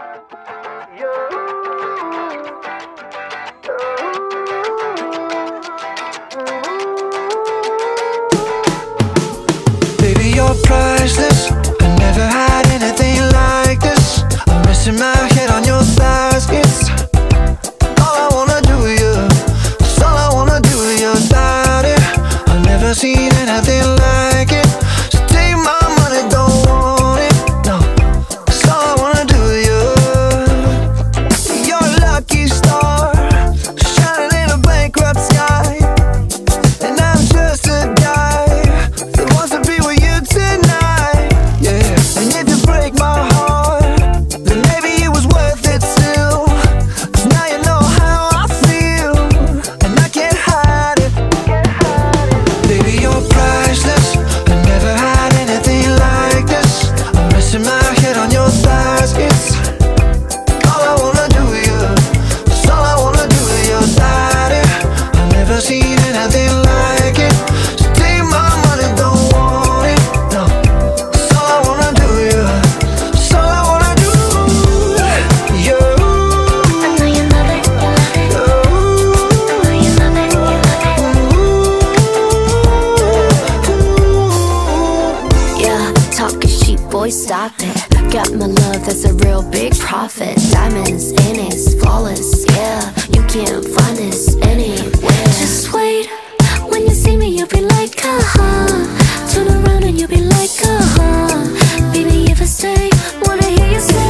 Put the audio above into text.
Baby, you're priceless. I never had anything like this. I'm resting my head on your thighs. It's all I wanna do with you. It's all I wanna do with your body. I've never seen anything like it. So take my money, don't want it. No, it's all I wanna do with you. You're a lucky star, shining in a bankrupt sky. And I'm just a guy that wants to be with you tonight. Yeah, and if you break my heart, then maybe it was worth it still. 'Cause now you know how I feel, and I can't hide it. Baby, you're priceless. I never had anything like this. I'm resting my head on your thighs. It's all I wanna do with you. It's all I wanna do with your body. I've never seen anything like it. So take my money, don't want it. No, it's all I wanna do with you. It's all I wanna do. You. I know you love it, you love it. I know you love it, you love it. Yeah, talking cheap, boy, stop it. Got my love, that's a real big profit. Diamonds in it, flawless, yeah. You can't find this anywhere. Just wait, when you see me, you'll be like, turn around and you'll be like, baby, if I stay, wanna hear you say.